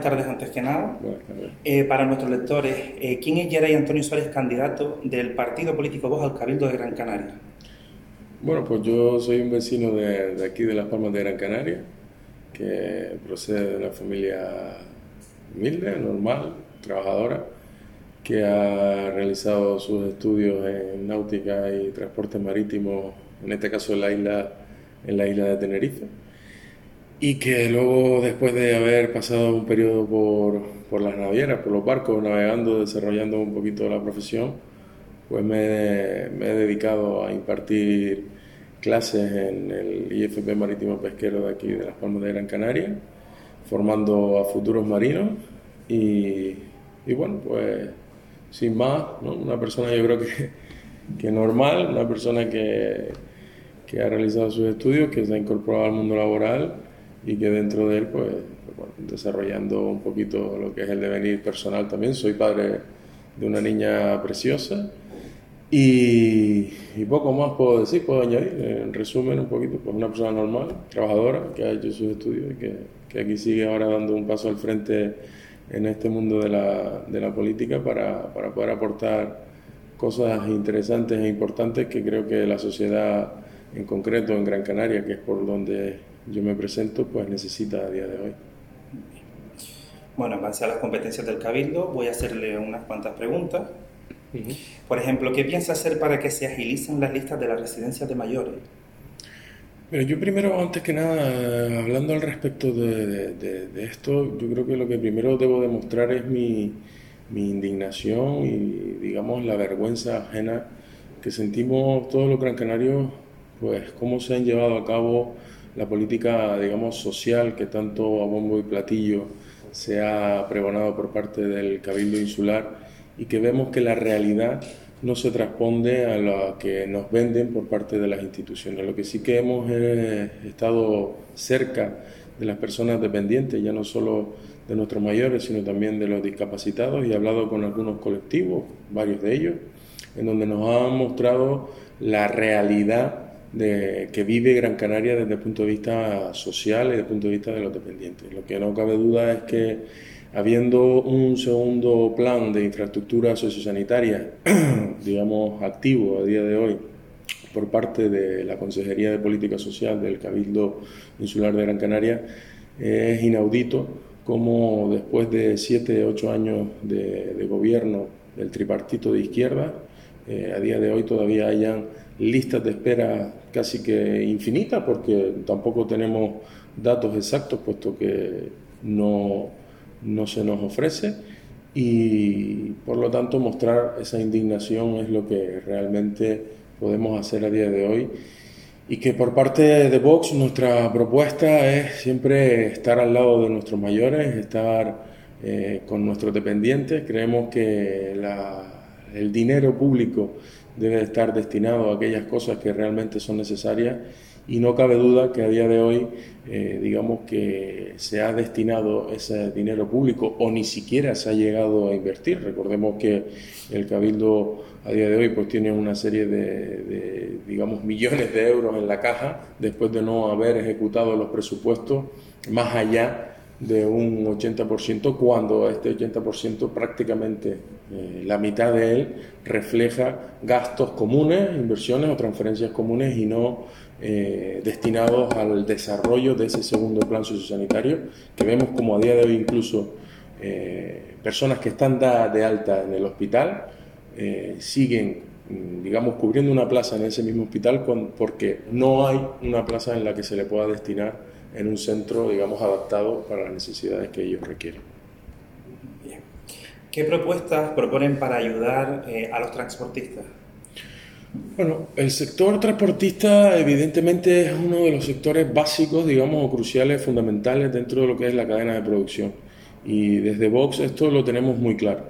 Buenas tardes, antes que nada. Bueno, a ver. Para nuestros lectores, ¿quién es Geray Antonio Suárez, candidato del partido político Vox al Cabildo de Gran Canaria? Bueno, pues yo soy un vecino de aquí de Las Palmas de Gran Canaria, que procede de una familia humilde, normal, trabajadora, que ha realizado sus estudios en náutica y transporte marítimo, en este caso en la isla de Tenerife, y que luego, después de haber pasado un periodo por las navieras, por los barcos, navegando, desarrollando un poquito la profesión, pues me he dedicado a impartir clases en el IFP Marítimo Pesquero de aquí de Las Palmas de Gran Canaria, formando a futuros marinos y, y bueno, pues sin más, ¿no? Una persona yo creo que normal, una persona que ha realizado sus estudios, que se ha incorporado al mundo laboral y que dentro de él, pues bueno, desarrollando un poquito lo que es el devenir personal también. Soy padre de una niña preciosa y poco más puedo decir, puedo añadir. En resumen, un poquito, pues una persona normal, trabajadora, que ha hecho sus estudios y que aquí sigue ahora dando un paso al frente en este mundo de la política para poder aportar cosas interesantes e importantes que creo que la sociedad, en concreto en Gran Canaria, que es por donde yo me presento, pues necesita a día de hoy. Bueno, en base a las competencias del Cabildo, voy a hacerle unas cuantas preguntas. Por ejemplo, ¿qué piensa hacer para que se agilicen las listas de las residencias de mayores? Pero yo primero, antes que nada, hablando al respecto de esto, yo creo que lo que primero debo demostrar es mi indignación y, digamos, la vergüenza ajena que sentimos todos los gran canarios, pues cómo se han llevado a cabo la política, digamos, social que tanto a bombo y platillo se ha pregonado por parte del Cabildo Insular y que vemos que la realidad no se transponde a lo que nos venden por parte de las instituciones. Lo que sí que hemos estado cerca de las personas dependientes, ya no solo de nuestros mayores, sino también de los discapacitados, y he hablado con algunos colectivos, varios de ellos, en donde nos han mostrado la realidad que vive Gran Canaria desde el punto de vista social y desde el punto de vista de los dependientes. Lo que no cabe duda es que, habiendo un segundo plan de infraestructura sociosanitaria, digamos, activo a día de hoy por parte de la Consejería de Política Social del Cabildo Insular de Gran Canaria, es inaudito cómo después de 7, 8 años de gobierno del tripartito de izquierda, a día de hoy todavía hayan listas de espera casi que infinitas, porque tampoco tenemos datos exactos, puesto que no se nos ofrece, y por lo tanto mostrar esa indignación es lo que realmente podemos hacer a día de hoy. Y que por parte de Vox nuestra propuesta es siempre estar al lado de nuestros mayores, estar con nuestros dependientes. Creemos que el dinero público debe estar destinado a aquellas cosas que realmente son necesarias, y no cabe duda que a día de hoy, digamos que se ha destinado ese dinero público o ni siquiera se ha llegado a invertir. Recordemos que el Cabildo a día de hoy pues tiene una serie digamos, millones de euros en la caja después de no haber ejecutado los presupuestos más allá de un 80%, cuando este 80% prácticamente la mitad de él refleja gastos comunes, inversiones o transferencias comunes, y no destinados al desarrollo de ese segundo plan sociosanitario, que vemos como a día de hoy incluso personas que están dadas de alta en el hospital siguen, digamos, cubriendo una plaza en ese mismo hospital porque no hay una plaza en la que se le pueda destinar en un centro, digamos, adaptado para las necesidades que ellos requieren. Bien. ¿Qué propuestas proponen para ayudar a los transportistas? Bueno, el sector transportista evidentemente es uno de los sectores básicos, digamos, o cruciales, fundamentales dentro de lo que es la cadena de producción. Y desde Vox esto lo tenemos muy claro.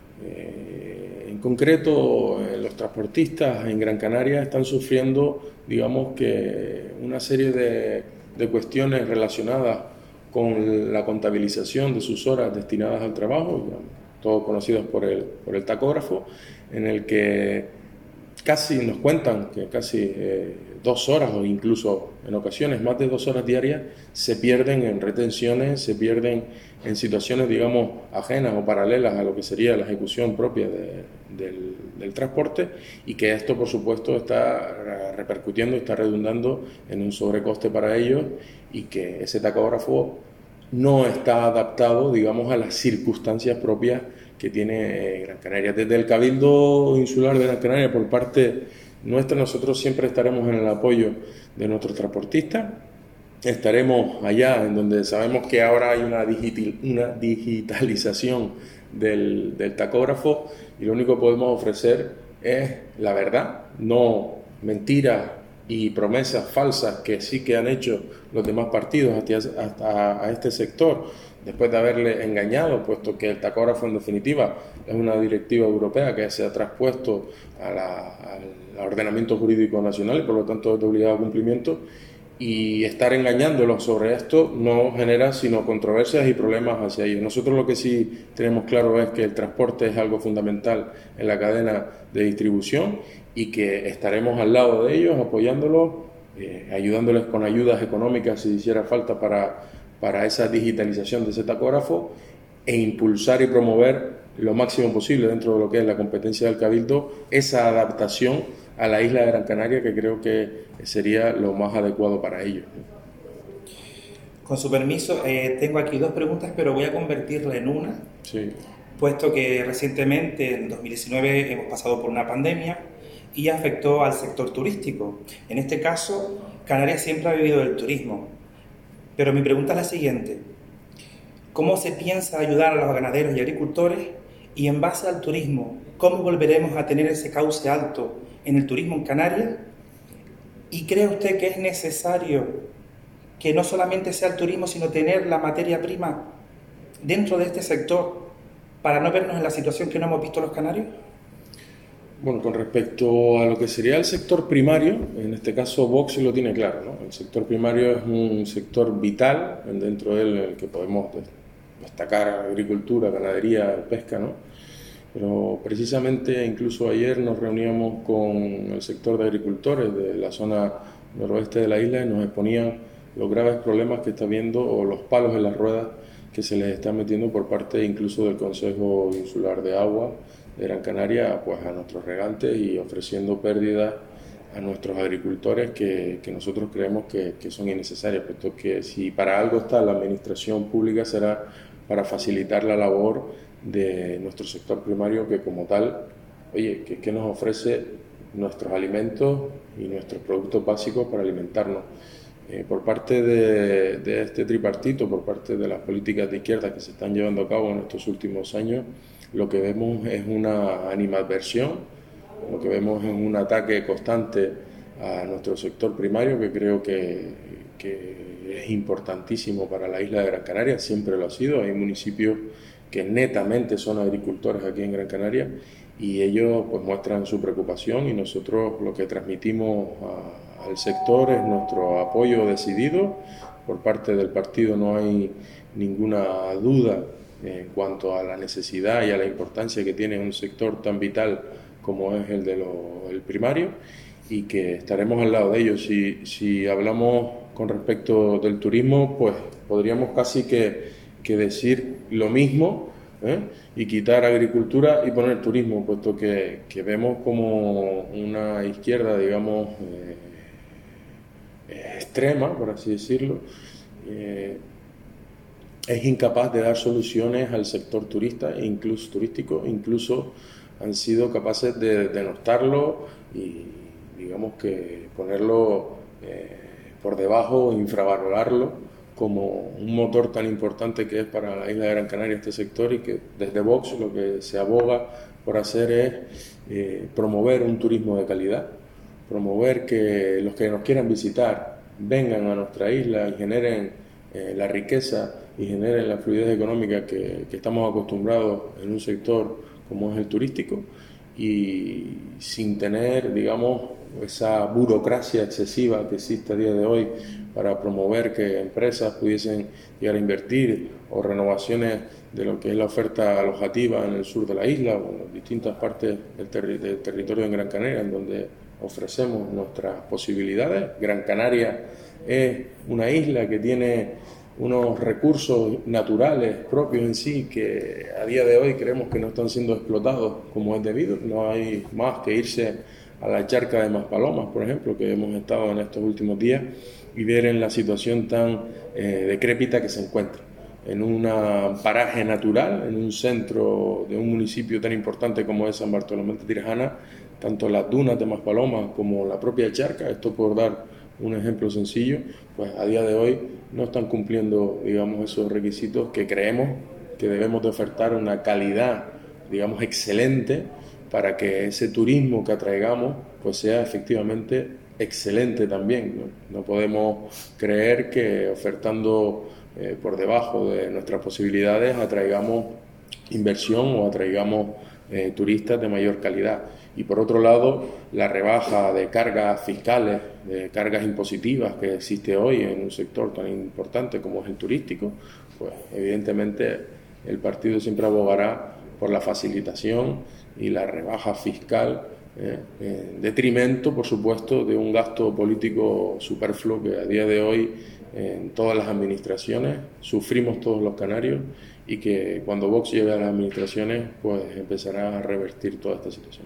En concreto, los transportistas en Gran Canaria están sufriendo, digamos, que una serie de cuestiones relacionadas con la contabilización de sus horas destinadas al trabajo, digamos, todos conocidos por el tacógrafo, en el que casi nos cuentan que casi 2 horas o incluso en ocasiones más de 2 horas diarias se pierden en retenciones, se pierden en situaciones, digamos, ajenas o paralelas a lo que sería la ejecución propia del transporte, y que esto, por supuesto, está repercutiendo, está redundando en un sobrecoste para ellos, y que ese tacógrafo no está adaptado, digamos, a las circunstancias propias que tiene Gran Canaria. Desde el Cabildo Insular de Gran Canaria, por parte nuestra, nosotros siempre estaremos en el apoyo de nuestros transportistas. Estaremos allá en donde sabemos que ahora hay una digitalización del tacógrafo, y lo único que podemos ofrecer es la verdad, no mentiras y promesas falsas que sí que han hecho los demás partidos hasta a este sector, después de haberle engañado, puesto que el tacógrafo en definitiva es una directiva europea que se ha traspuesto al ordenamiento jurídico nacional y por lo tanto es de obligado cumplimiento, y estar engañándolos sobre esto no genera sino controversias y problemas hacia ellos. Nosotros lo que sí tenemos claro es que el transporte es algo fundamental en la cadena de distribución, y que estaremos al lado de ellos apoyándolos, ayudándoles con ayudas económicas si hiciera falta para esa digitalización de ese tacógrafo, e impulsar y promover lo máximo posible dentro de lo que es la competencia del Cabildo esa adaptación a la isla de Gran Canaria, que creo que sería lo más adecuado para ellos. Con su permiso, tengo aquí dos preguntas, pero voy a convertirla en una, Sí. puesto que recientemente, en 2019, hemos pasado por una pandemia y afectó al sector turístico. En este caso, Canarias siempre ha vivido del turismo. Pero mi pregunta es la siguiente: ¿cómo se piensa ayudar a los ganaderos y agricultores? Y en base al turismo, ¿cómo volveremos a tener ese cauce alto en el turismo en Canarias? ¿Y cree usted que es necesario que no solamente sea el turismo, sino tener la materia prima dentro de este sector para no vernos en la situación que no hemos visto los canarios? Bueno, con respecto a lo que sería el sector primario, en este caso Vox lo tiene claro, ¿no? El sector primario es un sector vital, dentro de él el que podemos destacar agricultura, ganadería, pesca, ¿no? Pero precisamente incluso ayer nos reuníamos con el sector de agricultores de la zona noroeste de la isla y nos exponían los graves problemas que está viendo, o los palos en las ruedas que se les está metiendo por parte incluso del Consejo Insular de Agua de Gran Canaria, pues a nuestros regantes, y ofreciendo pérdidas a nuestros agricultores que nosotros creemos que son innecesarias, puesto que si para algo está la administración pública será para facilitar la labor de nuestro sector primario, que como tal, oye, que nos ofrece nuestros alimentos y nuestros productos básicos para alimentarnos. Por parte de este tripartito, por parte de las políticas de izquierda que se están llevando a cabo en estos últimos años, lo que vemos es una animadversión, lo que vemos es un ataque constante a nuestro sector primario, que creo que es importantísimo para la isla de Gran Canaria, siempre lo ha sido. Hay municipios que netamente son agricultores aquí en Gran Canaria, y ellos pues muestran su preocupación, y nosotros lo que transmitimos al sector es nuestro apoyo decidido. Por parte del partido no hay ninguna duda en cuanto a la necesidad y a la importancia que tiene un sector tan vital como es el primario, y que estaremos al lado de ellos. Si hablamos con respecto del turismo, pues podríamos casi que decir lo mismo, y quitar agricultura y poner turismo, puesto que vemos como una izquierda, digamos, extrema, por así decirlo, es incapaz de dar soluciones al sector turístico, incluso han sido capaces de denostarlo y, digamos, que ponerlo por debajo, infravalorarlo como un motor tan importante que es para la isla de Gran Canaria este sector, y que desde Vox lo que se aboga por hacer es promover un turismo de calidad, promover que los que nos quieran visitar vengan a nuestra isla y generen la riqueza y generen la fluidez económica que estamos acostumbrados en un sector como es el turístico, y sin tener, digamos, esa burocracia excesiva que existe a día de hoy para promover que empresas pudiesen llegar a invertir, o renovaciones de lo que es la oferta alojativa en el sur de la isla o en distintas partes del territorio de Gran Canaria, en donde ofrecemos nuestras posibilidades. Gran Canaria es una isla que tiene unos recursos naturales propios en sí que a día de hoy creemos que no están siendo explotados como es debido. No hay más que irse a la charca de Maspalomas, por ejemplo, que hemos estado en estos últimos días, y ver en la situación tan decrépita que se encuentra. En un paraje natural, en un centro de un municipio tan importante como es San Bartolomé de Tirajana, tanto las dunas de Maspalomas como la propia charca, esto por dar un ejemplo sencillo, pues a día de hoy no están cumpliendo, digamos, esos requisitos que creemos que debemos de ofertar una calidad, digamos, excelente para que ese turismo que atraigamos pues sea efectivamente excelente también, ¿no? No podemos creer que ofertando por debajo de nuestras posibilidades atraigamos inversión o atraigamos turistas de mayor calidad. Y por otro lado, la rebaja de cargas fiscales, de cargas impositivas que existe hoy en un sector tan importante como es el turístico, pues evidentemente el partido siempre abogará por la facilitación y la rebaja fiscal en detrimento, por supuesto, de un gasto político superfluo que a día de hoy en todas las administraciones sufrimos todos los canarios, y que cuando Vox llegue a las administraciones pues empezará a revertir toda esta situación.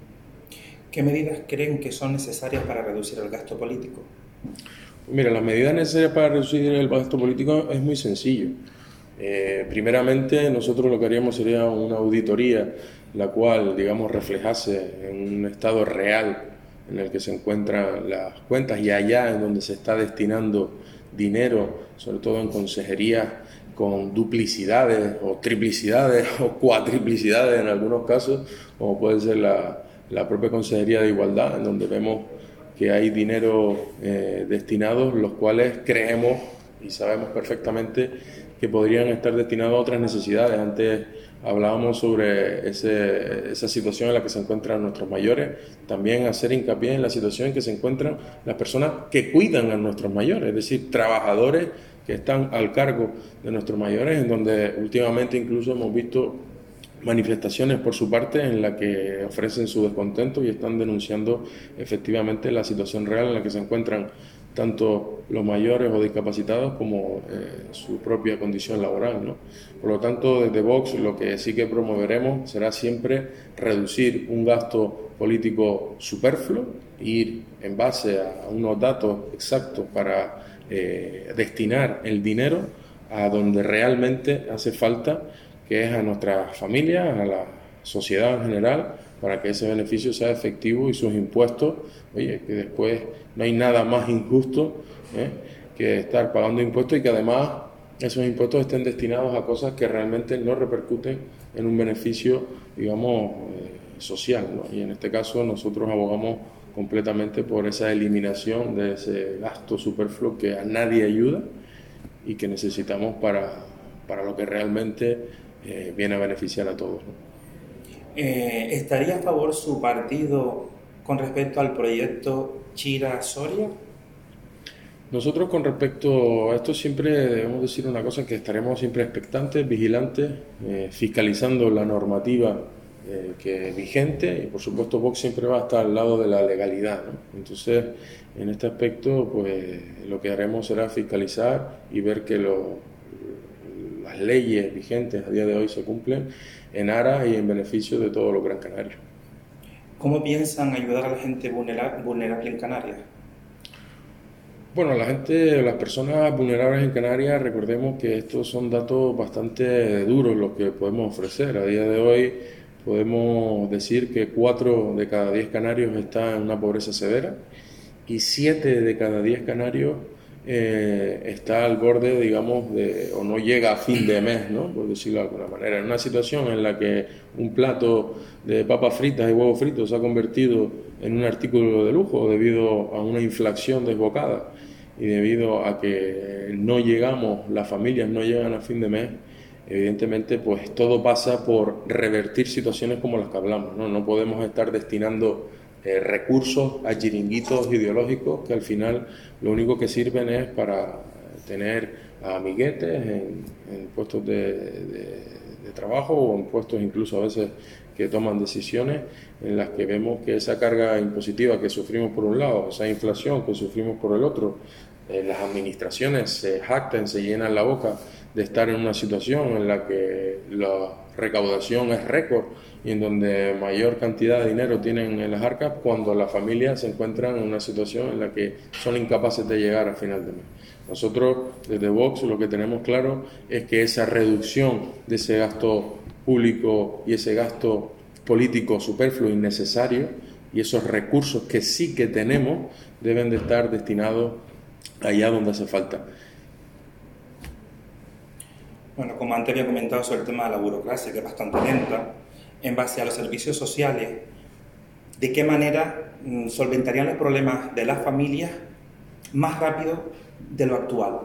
¿Qué medidas creen que son necesarias para reducir el gasto político? Mira, las medidas necesarias para reducir el gasto político es muy sencillo. Primeramente, nosotros lo que haríamos sería una auditoría, la cual, digamos, reflejase en un estado real en el que se encuentran las cuentas, y allá en donde se está destinando dinero, sobre todo en consejerías con duplicidades o triplicidades o cuatriplicidades en algunos casos, como puede ser la propia Consejería de Igualdad, en donde vemos que hay dinero destinados, los cuales creemos y sabemos perfectamente que podrían estar destinados a otras necesidades. Antes hablábamos sobre esa situación en la que se encuentran nuestros mayores, también hacer hincapié en la situación en que se encuentran las personas que cuidan a nuestros mayores, es decir, trabajadores que están al cargo de nuestros mayores, en donde últimamente incluso hemos visto manifestaciones por su parte en la que ofrecen su descontento y están denunciando efectivamente la situación real en la que se encuentran tanto los mayores o discapacitados como su propia condición laboral, ¿no? Por lo tanto, desde Vox lo que sí que promoveremos será siempre reducir un gasto político superfluo, ir en base a unos datos exactos para destinar el dinero a donde realmente hace falta, que es a nuestras familias, a la sociedad en general, para que ese beneficio sea efectivo y sus impuestos, oye, que después no hay nada más injusto que estar pagando impuestos y que además esos impuestos estén destinados a cosas que realmente no repercuten en un beneficio, digamos, social, ¿no? Y en este caso nosotros abogamos completamente por esa eliminación de ese gasto superfluo que a nadie ayuda y que necesitamos para lo que realmente viene a beneficiar a todos, ¿no? ¿Estaría a favor su partido con respecto al proyecto Chira-Soria? Nosotros con respecto a esto siempre debemos decir una cosa, que estaremos siempre expectantes, vigilantes, fiscalizando la normativa que es vigente, y por supuesto Vox siempre va a estar al lado de la legalidad, ¿no? Entonces, en este aspecto, pues lo que haremos será fiscalizar y ver que las leyes vigentes a día de hoy se cumplen en aras y en beneficio de todos los Gran Canarios. ¿Cómo piensan ayudar a la gente vulnerable en Canarias? Bueno, las personas vulnerables en Canarias, recordemos que estos son datos bastante duros los que podemos ofrecer. A día de hoy podemos decir que 4 de cada 10 canarios están en una pobreza severa y 7 de cada 10 canarios está al borde, digamos, o no llega a fin de mes, ¿no? Por decirlo de alguna manera. En una situación en la que un plato de papas fritas y huevos fritos se ha convertido en un artículo de lujo debido a una inflación desbocada y debido a que no llegamos, las familias no llegan a fin de mes, evidentemente pues todo pasa por revertir situaciones como las que hablamos, ¿no? No podemos estar destinando recursos a chiringuitos ideológicos que al final lo único que sirven es para tener a amiguetes en puestos de trabajo o en puestos incluso a veces que toman decisiones en las que vemos que esa carga impositiva que sufrimos por un lado, esa inflación que sufrimos por el otro, las administraciones se jactan, se llenan la boca de estar en una situación en la que la recaudación es récord y en donde mayor cantidad de dinero tienen en las arcas, cuando las familias se encuentran en una situación en la que son incapaces de llegar a final de mes. Nosotros desde Vox lo que tenemos claro es que esa reducción de ese gasto público y ese gasto político superfluo innecesario y esos recursos que sí que tenemos deben de estar destinados allá donde hace falta. Bueno, como antes había comentado sobre el tema de la burocracia, que es bastante lenta, en base a los servicios sociales, ¿de qué manera solventarían los problemas de las familias más rápido de lo actual?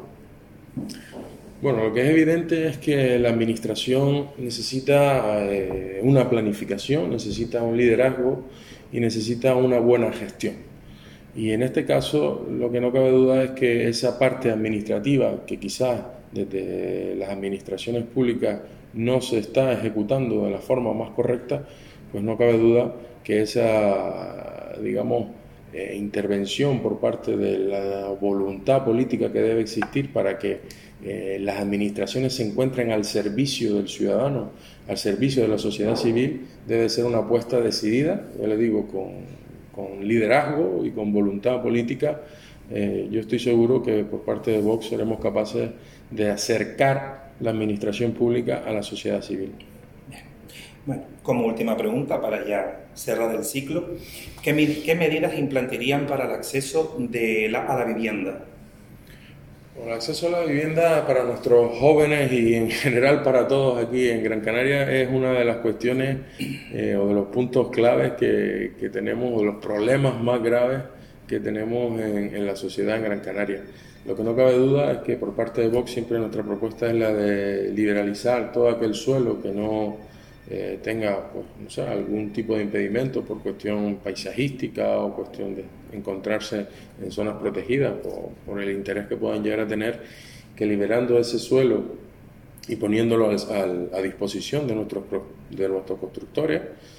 Bueno, lo que es evidente es que la administración necesita una planificación, necesita un liderazgo y necesita una buena gestión. Y en este caso, lo que no cabe duda es que esa parte administrativa, que quizás desde las administraciones públicas no se está ejecutando de la forma más correcta, pues no cabe duda que esa, digamos, intervención por parte de la voluntad política que debe existir para que las administraciones se encuentren al servicio del ciudadano, al servicio de la sociedad civil, debe ser una apuesta decidida, ya le digo, con liderazgo y con voluntad política. Yo estoy seguro que por parte de Vox seremos capaces de acercar la administración pública a la sociedad civil. Bueno, como última pregunta, para ya cerrar el ciclo, ¿qué medidas implantarían para el acceso a la vivienda? El acceso a la vivienda para nuestros jóvenes y en general para todos aquí en Gran Canaria es una de las cuestiones o de los puntos claves que tenemos, o de los problemas más graves que tenemos en la sociedad en Gran Canaria. Lo que no cabe duda es que por parte de Vox siempre nuestra propuesta es la de liberalizar todo aquel suelo que no tenga, pues, no sé, algún tipo de impedimento por cuestión paisajística o cuestión de encontrarse en zonas protegidas por el interés que puedan llegar a tener, que liberando ese suelo y poniéndolo a disposición de nuestros constructores,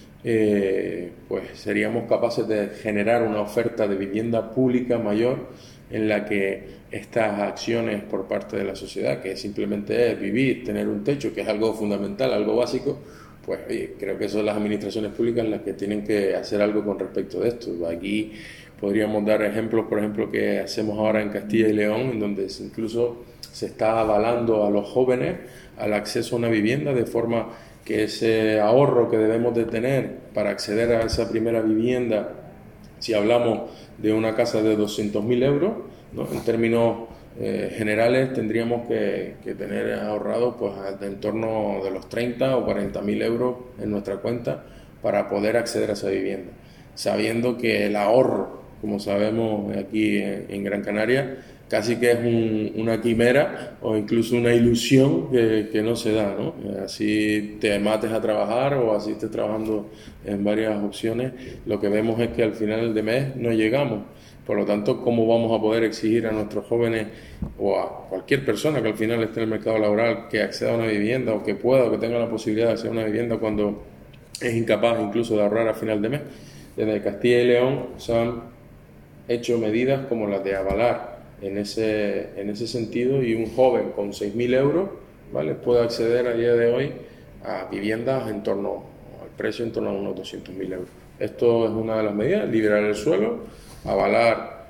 pues seríamos capaces de generar una oferta de vivienda pública mayor en la que estas acciones por parte de la sociedad, que simplemente es vivir, tener un techo, que es algo fundamental, algo básico, pues oye, creo que son las administraciones públicas las que tienen que hacer algo con respecto de esto. Aquí podríamos dar ejemplos, por ejemplo, que hacemos ahora en Castilla y León, en donde incluso se está avalando a los jóvenes al acceso a una vivienda, de forma que ese ahorro que debemos de tener para acceder a esa primera vivienda, si hablamos de una casa de 200.000 euros, ¿no? En términos generales tendríamos que tener ahorrado pues en torno de los 30 o 40.000 euros en nuestra cuenta para poder acceder a esa vivienda, sabiendo que el ahorro, como sabemos aquí en Gran Canaria, casi que es una quimera o incluso una ilusión que no se da, ¿no? Así te mates a trabajar o así estés trabajando en varias opciones, lo que vemos es que al final de mes no llegamos. Por lo tanto, ¿cómo vamos a poder exigir a nuestros jóvenes o a cualquier persona que al final esté en el mercado laboral que acceda a una vivienda o que pueda o que tenga la posibilidad de acceder a una vivienda cuando es incapaz incluso de ahorrar a final de mes? Desde Castilla y León se han hecho medidas como las de avalar en ese sentido, y un joven con 6.000 euros, ¿vale?, puede acceder a día de hoy a viviendas al precio en torno a unos 200.000 euros. Esto es una de las medidas: liberar el suelo, avalar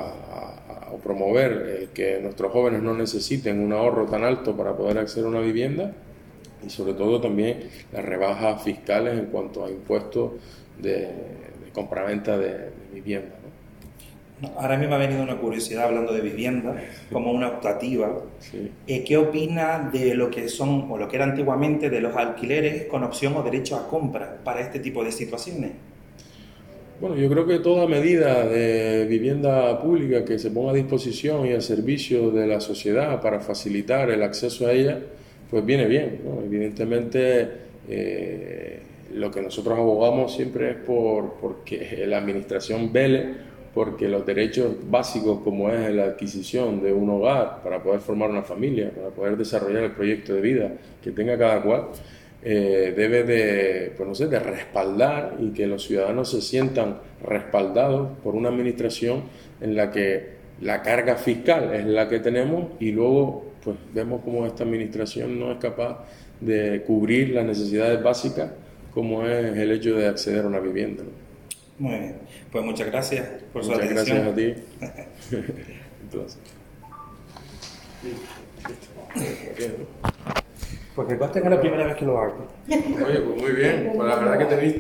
o promover que nuestros jóvenes no necesiten un ahorro tan alto para poder acceder a una vivienda, y sobre todo también las rebajas fiscales en cuanto a impuestos de compraventa de vivienda, ¿no? Ahora a mí me ha venido una curiosidad hablando de vivienda como una optativa. Sí. ¿Qué opina de lo que son, o lo que era antiguamente, de los alquileres con opción o derecho a compra para este tipo de situaciones? Bueno, yo creo que toda medida de vivienda pública que se ponga a disposición y al servicio de la sociedad para facilitar el acceso a ella, pues viene bien, ¿no? Evidentemente, lo que nosotros abogamos siempre es porque la administración vele porque los derechos básicos como es la adquisición de un hogar para poder formar una familia, para poder desarrollar el proyecto de vida que tenga cada cual, debe de, pues no sé, de respaldar y que los ciudadanos se sientan respaldados por una administración en la que la carga fiscal es la que tenemos y luego pues vemos como esta administración no es capaz de cubrir las necesidades básicas como es el hecho de acceder a una vivienda, ¿no? Muy bien, pues muchas gracias por su Muchas atención. gracias a ti. Entonces. Porque conste que es la primera vez que lo hago. Oye, pues muy bien, pues la verdad que te he visto.